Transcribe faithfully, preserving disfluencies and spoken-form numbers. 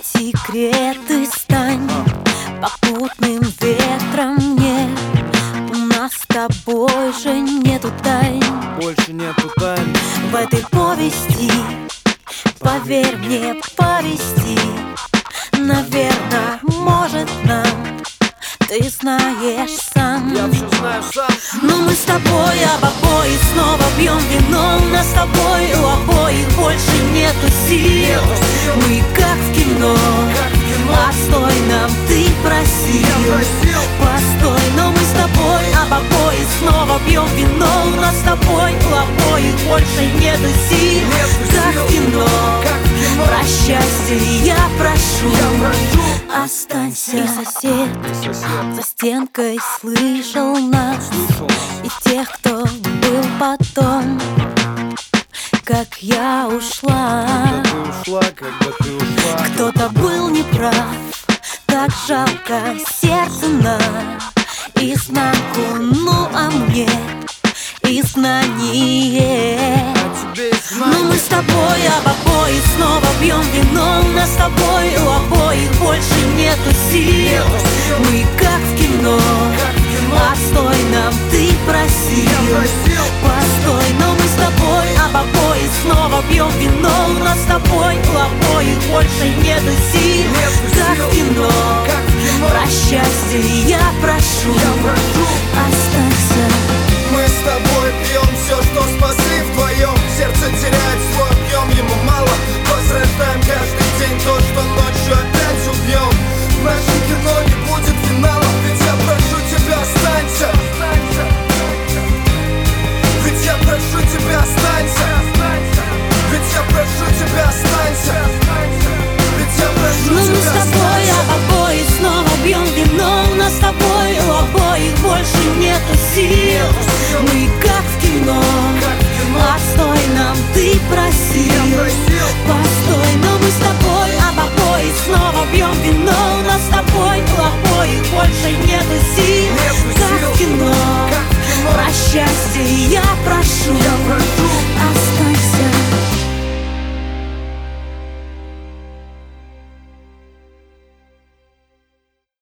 секреты стань попутным ветром мне. У нас с тобой же нету тайн, больше нету тайн в этой повести. Поверь мне, повести, наверно, может нам, ты знаешь сам. Я все знаю сам. Но мы с тобой об обоих снова пьем вино. У нас с тобой у обоих больше нету сил. Мы как в кино, постой нам, ты просил. Постой, но мы с тобой об обоих снова пьем вино. У нас с тобой у обоих больше нету сил. Как в кино, про счастье я прошу, останься. И сосед за стенкой слышал нас, и тех, кто был потом, как я ушла. Кто-то был неправ, так жалко сердце на изнанку. Ну а мне изгнание. Но мы с тобой об обоих снова пьем вино. У нас с тобой у обоих больше нету сил. Мы как в кино, постой нам, ты просил. Постой, но мы с тобой об обоих снова пьем вино. У нас с тобой у обоих больше нету сил. Как в кино, про счастье я прошу, останься.